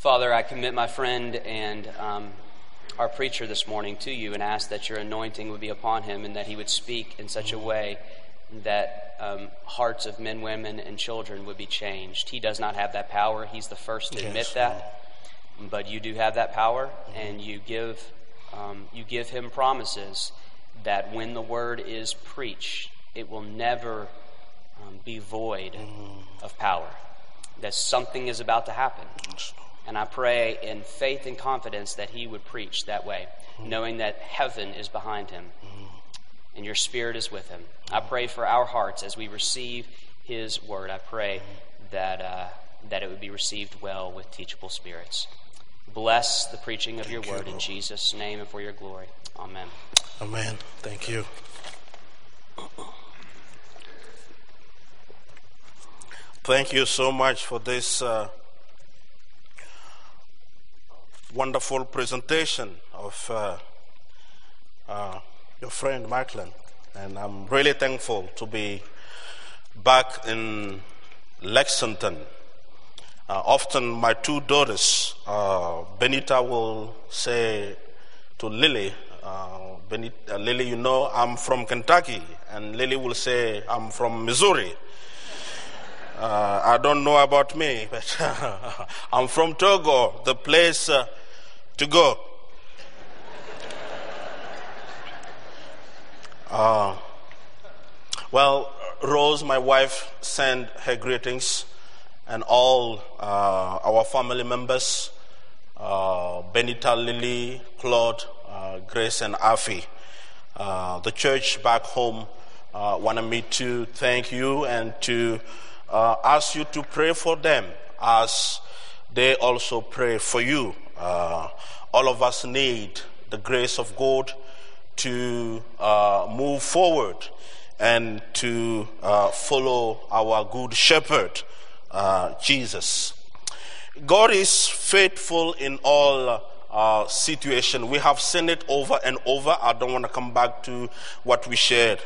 Father, I commit my friend and our preacher this morning to you and ask that your anointing would be upon him and that he would speak in such a way that hearts of men, women, and children would be changed. He does not have that power. He's the first to admit that. But you do have that power, and you give him promises that when the word is preached, it will never be void of power. That something is about to happen. And I pray in faith and confidence that he would preach that way, knowing that heaven is behind him and your spirit is with him. I pray for our hearts as we receive his word. I pray that it would be received well with teachable spirits. Bless the preaching of your word in Jesus' name and for your glory. Amen. Amen. Thank you. Thank you so much for this wonderful presentation of your friend Macklin. And I'm really thankful to be back in Lexington. Often my two daughters, Benita will say to Lily, Lily, you know, I'm from Kentucky. And Lily will say, I'm from Missouri. I don't know about me, but I'm from Togo, the place to go. Well, Rose, my wife, sent her greetings, and all our family members, Benita, Lily, Claude, Grace, and Afi. The church back home wanted me to thank you and to ask you to pray for them as they also pray for you. All of us need the grace of God to move forward and to follow our good shepherd, Jesus. God is faithful in all situations. We have seen it over and over. I don't want to come back to what we shared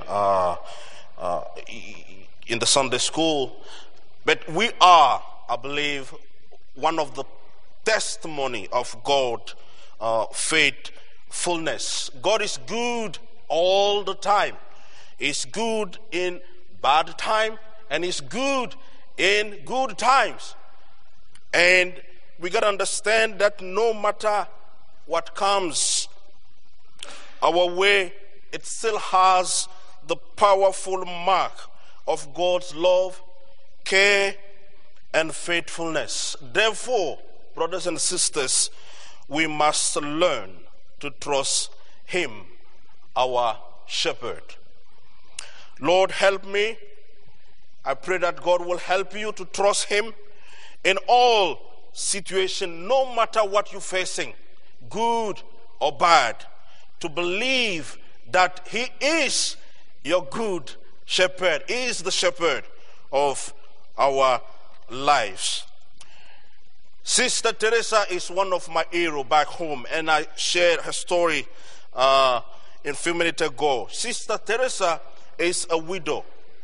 in the Sunday school. But we are, I believe, one of the testimony of God faithfulness. God is good all the time. He's good in bad time, and He's good in good times. And we got to understand that no matter what comes our way, it still has the powerful mark of God's love, care, and faithfulness. Therefore, brothers and sisters, we must learn to trust Him, our shepherd. Lord, help me. I pray that God will help you to trust Him in all situations, no matter what you're facing, good or bad, to believe that He is your good shepherd. He is the shepherd of our lives. Sister Teresa is one of my heroes back home, and I shared her story a few minutes ago. Sister Teresa is a widow.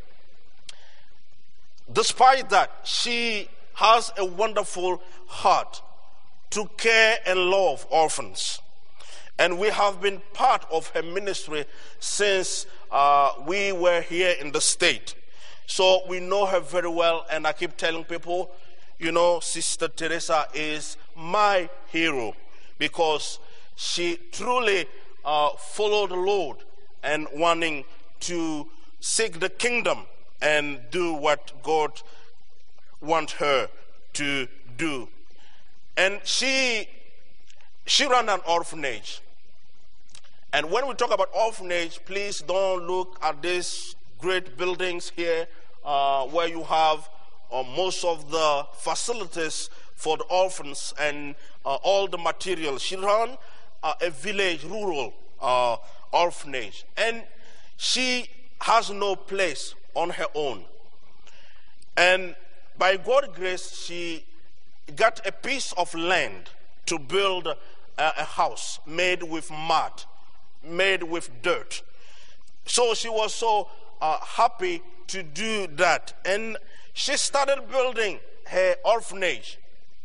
Despite that, she has a wonderful heart to care and love orphans. And we have been part of her ministry since we were here in the state. So we know her very well, and I keep telling people, you know, Sister Teresa is my hero because she truly followed the Lord and wanting to seek the kingdom and do what God wants her to do. And she ran an orphanage. And when we talk about orphanage, please don't look at these great buildings here where you have most of the facilities for the orphans and all the materials. She ran a village, rural orphanage. And she has no place on her own. And by God's grace, she got a piece of land to build a house made with mud, made with dirt. So she was so happy to do that. And she started building her orphanage,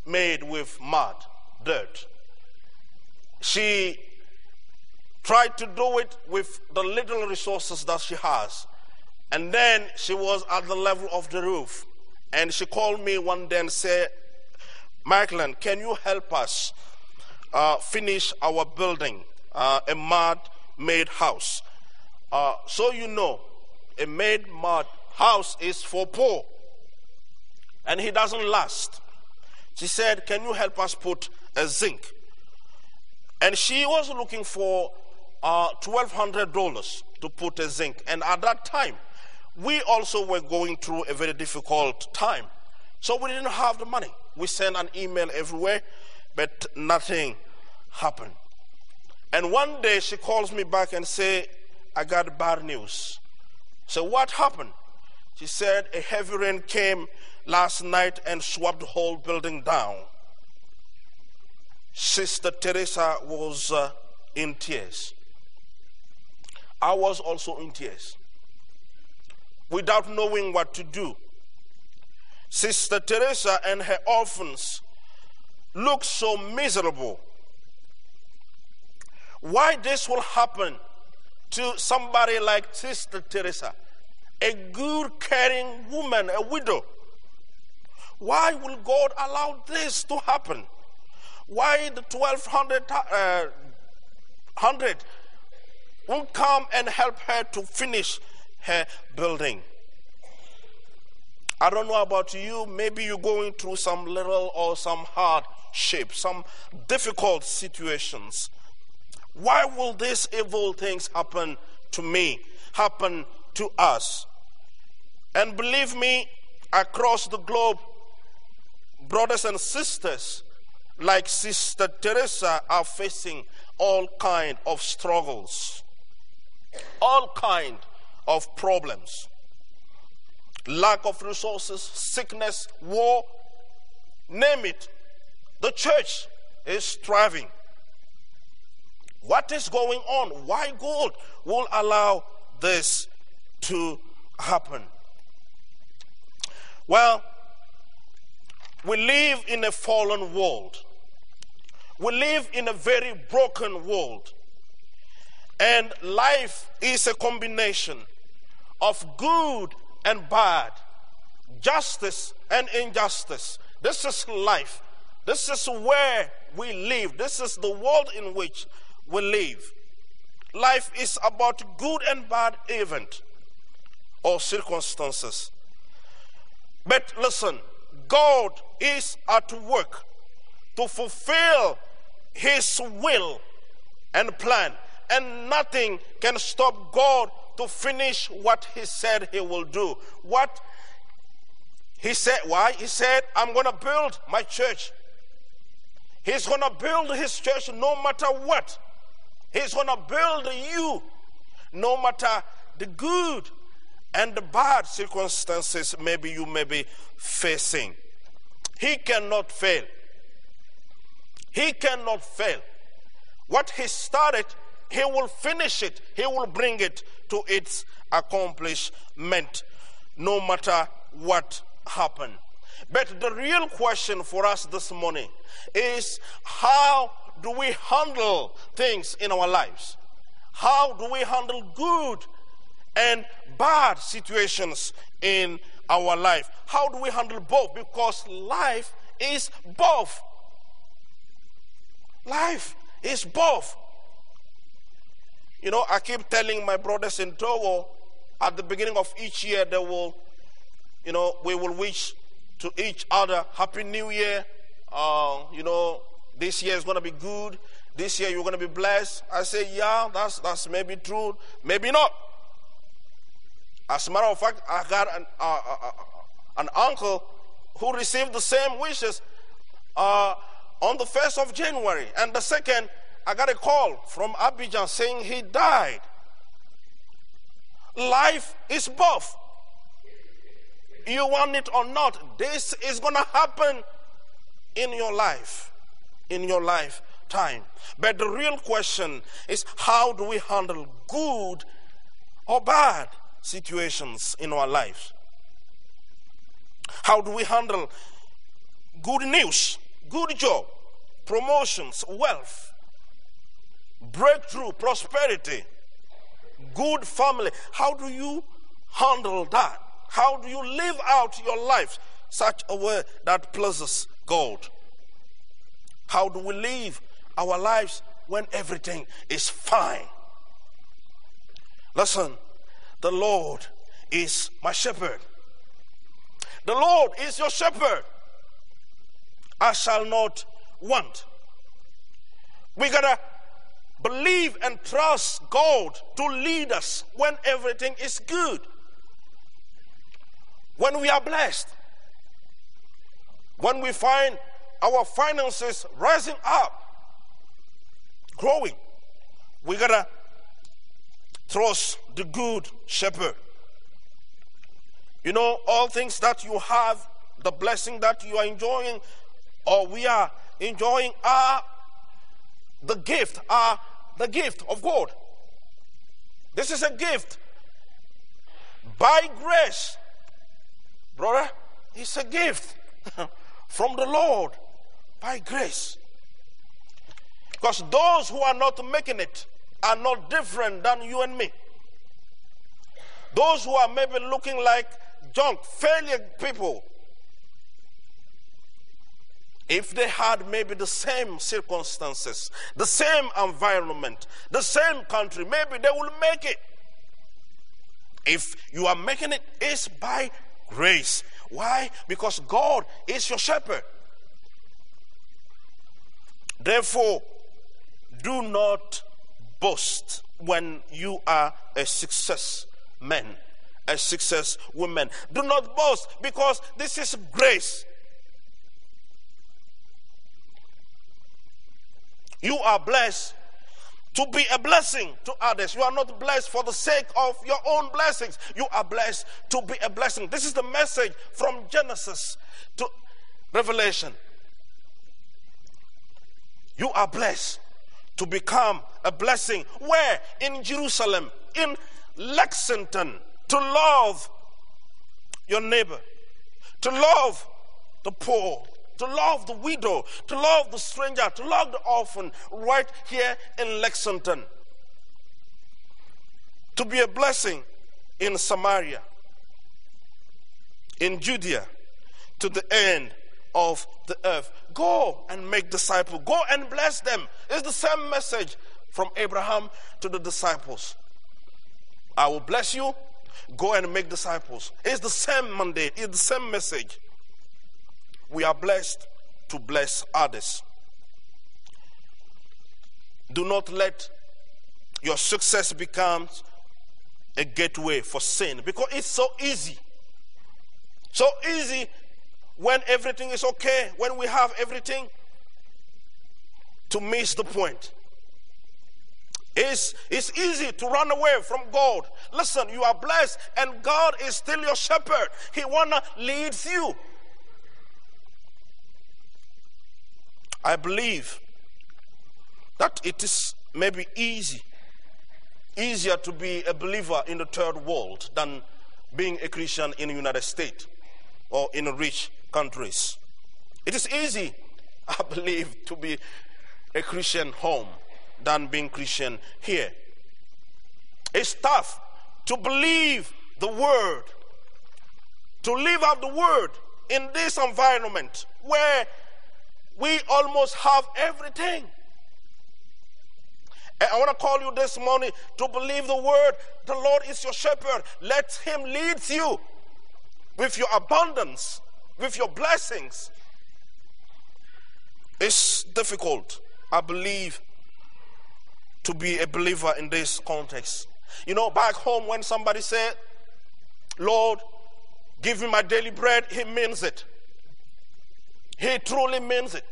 made with mud, dirt. She tried to do it with the little resources that she has. And then she was at the level of the roof. And she called me one day and said, Michael, can you help us finish our building, a mud-made house? So you know, a made mud house is for poor. And it doesn't last. She said, can you help us put a zinc? And she was looking for $1,200 to put a zinc. And at that time, we also were going through a very difficult time. So we didn't have the money. We sent an email everywhere, but nothing happened. And one day she calls me back and says, I got bad news. So what happened? She said a heavy rain came last night and swept the whole building down. Sister Teresa was in tears. I was also in tears, without knowing what to do. Sister Teresa and her orphans looked so miserable. Why this will happen to somebody like Sister Teresa, a good, caring woman, a widow? Why will God allow this to happen? Why the 1,200 won't come and help her to finish her building? I don't know about you. Maybe you're going through some little or some hardship, some difficult situations. Why will these evil things happen to me, happen to us? And believe me, across the globe, brothers and sisters like Sister Teresa are facing all kind of struggles, all kind of problems. Lack of resources, sickness, war, name it. The church is striving. What is going on? Why God will allow this to happen? Well, we live in a fallen world. We live in a very broken world. And life is a combination of good and bad, justice and injustice. This is life. This is where we live. This is the world in which we live. Life is about good and bad event or circumstances. But listen, God is at work to fulfill His will and plan, and nothing can stop God to finish what He said He will do. What He said, why? He said, I'm going to build my church. He's going to build His church no matter what. He's going to build you no matter the good and the bad circumstances maybe you may be facing. He cannot fail. He cannot fail. What He started, He will finish it. He will bring it to its accomplishment, no matter what happened. But the real question for us this morning is, how do we handle things in our lives? How do we handle good and bad situations in our life? How do we handle both? Because life is both. Life is both. You know, I keep telling my brothers in Togo, at the beginning of each year, they will, we will wish to each other Happy New Year. This year is going to be good. This year you're going to be blessed. I say, yeah, that's maybe true, maybe not. As a matter of fact, I got an uncle who received the same wishes on the 1st of January. And the 2nd, I got a call from Abidjan saying he died. Life is both. You want it or not, this is going to happen in your life, in your lifetime. But the real question is, how do we handle good or bad situations in our lives? How do we handle good news, good job, promotions, wealth, breakthrough, prosperity, good family. How do you handle that? How do you live out your life such a way that pleases God? How do we live our lives when everything is fine? Listen, the Lord is my shepherd. The Lord is your shepherd. I shall not want. We gotta believe and trust God to lead us when everything is good. When we are blessed. When we find our finances rising up, growing, we gotta trust the good shepherd. You know, all things that you have, the blessing that you are enjoying, or we are enjoying, are the gift of God. This is a gift by grace, brother. It's a gift from the Lord by grace. Because those who are not making it are not different than you and me. Those who are maybe looking like junk, failure people, if they had maybe the same circumstances, the same environment, the same country, maybe they will make it. If you are making it, it's by grace. Why? Because God is your shepherd. Therefore, do not boast when you are a success man, a success woman. Do not boast, because this is grace. You are blessed to be a blessing to others. You are not blessed for the sake of your own blessings. You are blessed to be a blessing. This is the message from Genesis to Revelation. You are blessed to become a blessing. Where? In Jerusalem, in Lexington. To love your neighbor, to love the poor, to love the widow, to love the stranger, to love the orphan, right here in Lexington. To be a blessing in Samaria, in Judea, to the end of the earth. Go and make disciples. Go and bless them. It's the same message from Abraham to the disciples. I will bless you. Go and make disciples. It's the same mandate. It's the same message. We are blessed to bless others. Do not let your success become a gateway for sin, because it's so easy. So easy when everything is okay, when we have everything, to miss the point. It's easy to run away from God. Listen, you are blessed and God is still your shepherd. He wanna lead you. I believe that it is maybe easier to be a believer in the third world than being a Christian in the United States or in rich countries. It is easy, I believe, to be a Christian home than being Christian here. It's tough to believe the word, to live out the word in this environment where we almost have everything. And I want to call you this morning to believe the word. The Lord is your shepherd. Let him lead you with your abundance, with your blessings. It's difficult, I believe, to be a believer in this context. You know, back home when somebody said, Lord, give me my daily bread, he means it. He truly means it.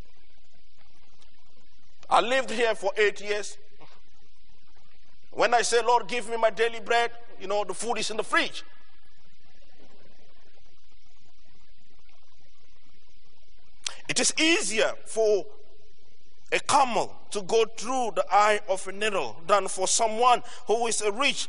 I lived here for 8 years. When I say, Lord, give me my daily bread, you know, the food is in the fridge. It is easier for a camel to go through the eye of a needle than for someone who is rich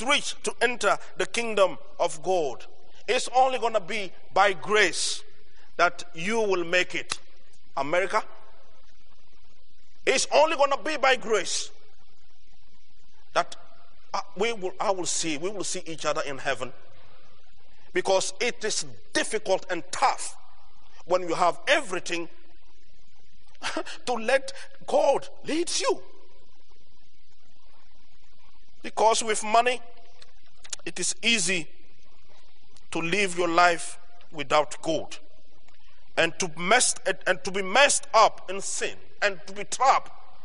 to enter the kingdom of God. It's only going to be by grace that you will make it. America, it's only going to be by grace that we will see each other in heaven, because it is difficult and tough when you have everything to let God lead you. Because with money, it is easy to live your life without God, and to be messed up in sin, and to be trapped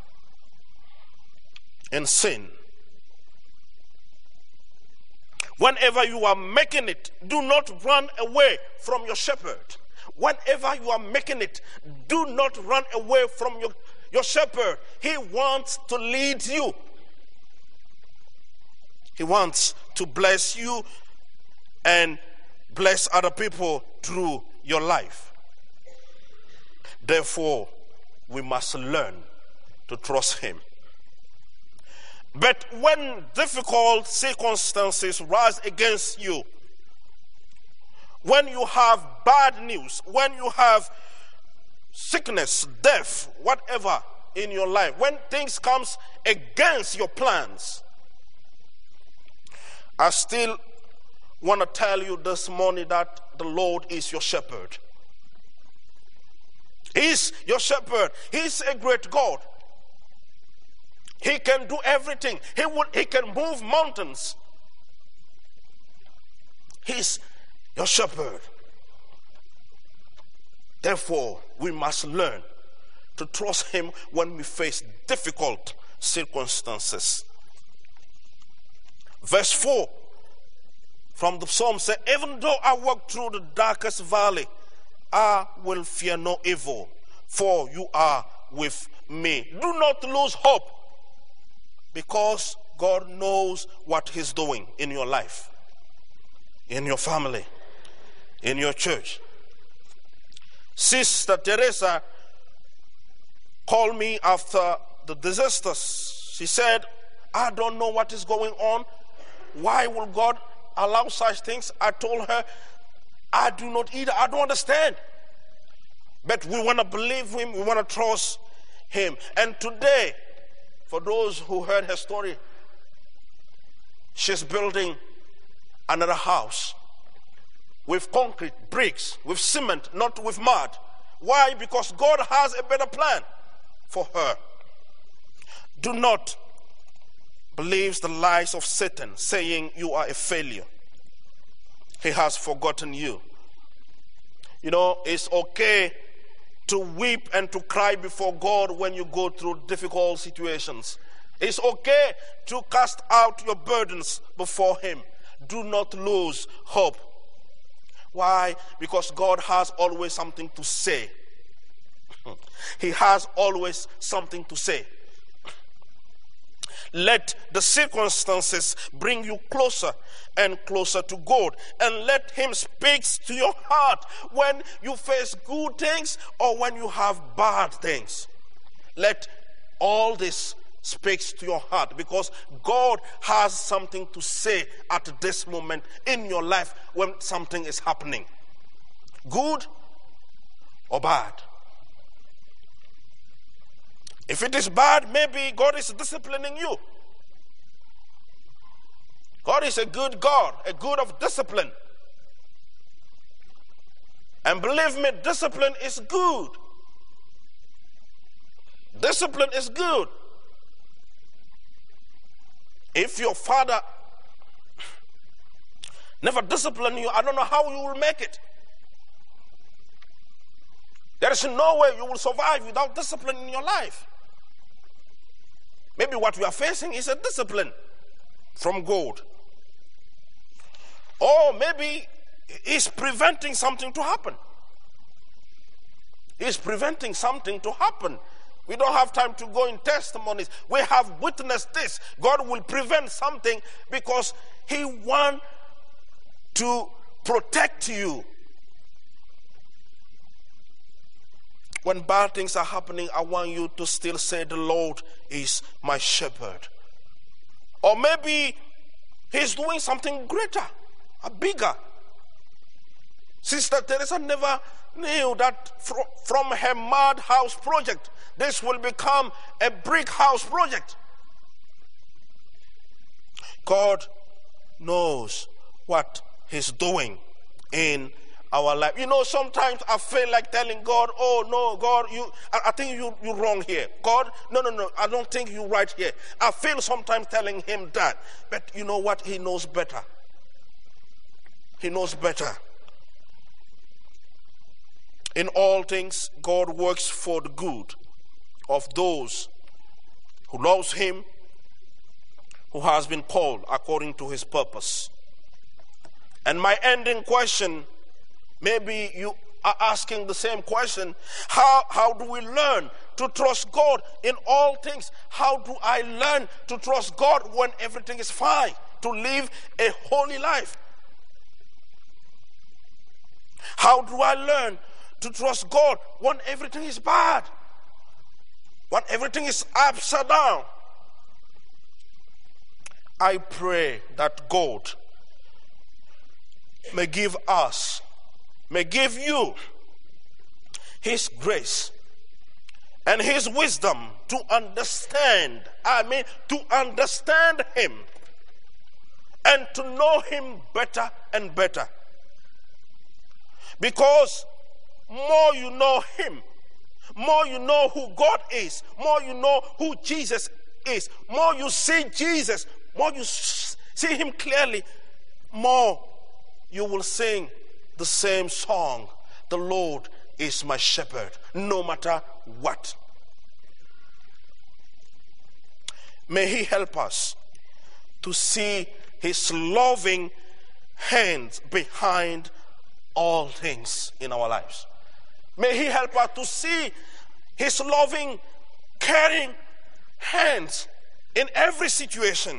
in sin. Whenever you are making it, do not run away from your shepherd. Whenever you are making it, do not run away from your shepherd. He wants to lead you. He wants to bless you and bless other people through your life. Therefore, we must learn to trust him. But when difficult circumstances rise against you, when you have bad news, when you have sickness, death, whatever in your life, when things comes against your plans, I still want to tell you this morning that the Lord is your shepherd. He's your shepherd. He's a great God. He can do everything. He can move mountains. He's your shepherd. Therefore, we must learn to trust him when we face difficult circumstances. Verse 4 from the psalm says, even though I walk through the darkest valley, I will fear no evil, for you are with me. Do not lose hope, because God knows what he's doing in your life, in your family, in your church. Sister Teresa called me after the disasters. She said, I don't know what is going on. Why will God allow such things? I told her, I do not either. I don't understand. But we want to believe him. We want to trust him. And today, for those who heard her story, she's building another house with concrete, bricks, with cement, not with mud. Why? Because God has a better plan for her. Do not believe the lies of Satan saying you are a failure. He has forgotten you. You know, it's okay to weep and to cry before God when you go through difficult situations. It's okay to cast out your burdens before him. Do not lose hope. Why? Because God has always something to say. He has always something to say. Let the circumstances bring you closer and closer to God, and let him speak to your heart when you face good things or when you have bad things. Let all this speak to your heart, because God has something to say at this moment in your life when something is happening, good or bad. If it is bad, maybe God is disciplining you. God is a good God, a God of discipline. And believe me, discipline is good. Discipline is good. If your father never disciplined you, I don't know how you will make it. There is no way you will survive without discipline in your life. Maybe what we are facing is a discipline from God. Or maybe he's preventing something to happen. He's preventing something to happen. We don't have time to go in testimonies. We have witnessed this. God will prevent something because he wants to protect you. When bad things are happening, I want you to still say, the Lord is my shepherd. Or maybe he's doing something greater, bigger. Sister Teresa never knew that from her mud house project, this will become a brick house project. God knows what He's doing in our life. You know, sometimes I feel like telling God, oh no, God, I think you're wrong here. God, no, I don't think you're right here. I feel sometimes telling Him that. But you know what? He knows better. He knows better. In all things, God works for the good of those who loves Him, who has been called according to His purpose. And my ending question, maybe you are asking the same question. How do we learn to trust God in all things? How do I learn to trust God when everything is fine? To live a holy life? How do I learn to trust God when everything is bad? When everything is upside down? I pray that God may give us, may give you His grace and His wisdom to understand, to understand Him and to know Him better and better. Because more you know Him, more you know who God is, more you know who Jesus is, more you see Jesus, more you see Him clearly, more you will sing the same song. The Lord is my shepherd, no matter what. May He help us to see His loving hands behind all things in our lives. May He help us to see His loving, caring hands in every situation.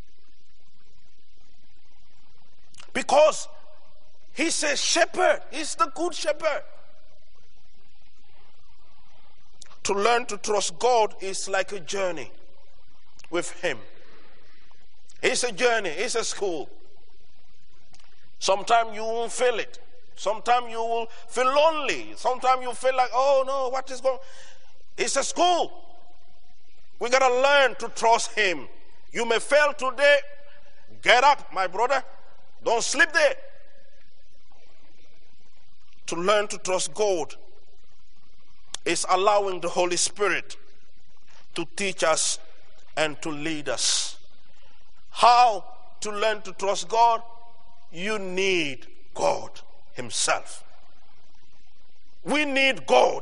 Because He's a shepherd. He's the good shepherd. To learn to trust God is like a journey with Him. It's a journey. It's a school. Sometimes you won't feel it. Sometimes you will feel lonely. Sometimes you feel like, oh no, what is going on? It's a school. We got to learn to trust Him. You may fail today. Get up, my brother. Don't sleep there. To learn to trust God is allowing the Holy Spirit to teach us and to lead us. How to learn to trust God? You need God Himself. We need God.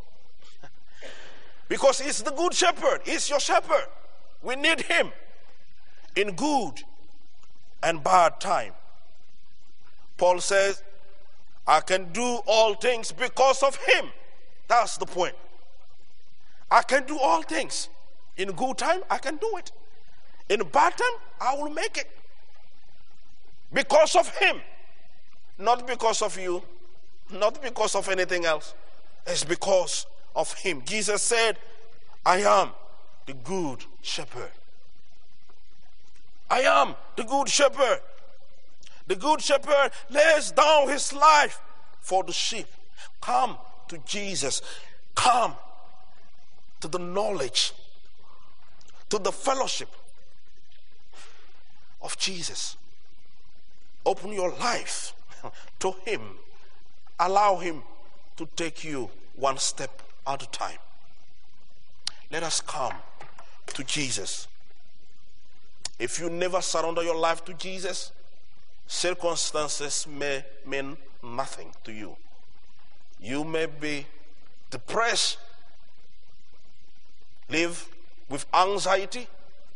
Because He's the good shepherd. He's your shepherd. We need Him in good and bad time. Paul says, I can do all things because of Him. That's the point. I can do all things. In good time, I can do it. In bad time, I will make it. Because of Him. Not because of you. Not because of anything else. It's because of Him. Jesus said, I am the good shepherd. I am the good shepherd. The good shepherd lays down his life for the sheep. Come to Jesus. Come to the knowledge, to the fellowship of Jesus. Open your life to Him. Allow Him to take you one step at a time. Let us come to Jesus. If you never surrender your life to Jesus, circumstances may mean nothing to you. You may be depressed, live with anxiety.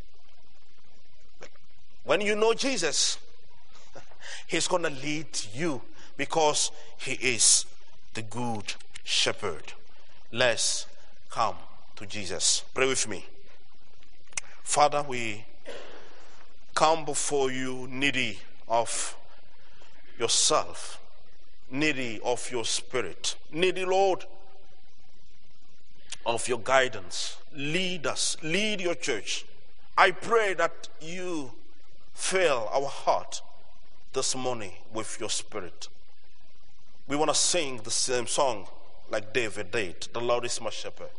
When you know Jesus, He's going to lead you because He is the good shepherd. Let's come to Jesus. Pray with me. Father, we come before you needy of yourself, needy of your Spirit, needy, Lord, of your guidance. Lead us, lead your church. I pray that you fill our heart this morning with your Spirit. we want to sing the same song like David did. The Lord is my shepherd.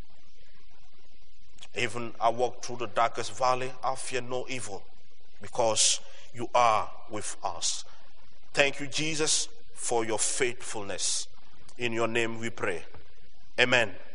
Even I walk through the darkest valley, I fear no evil, because you are with us. Thank you, Jesus, for your faithfulness. In your name we pray. Amen.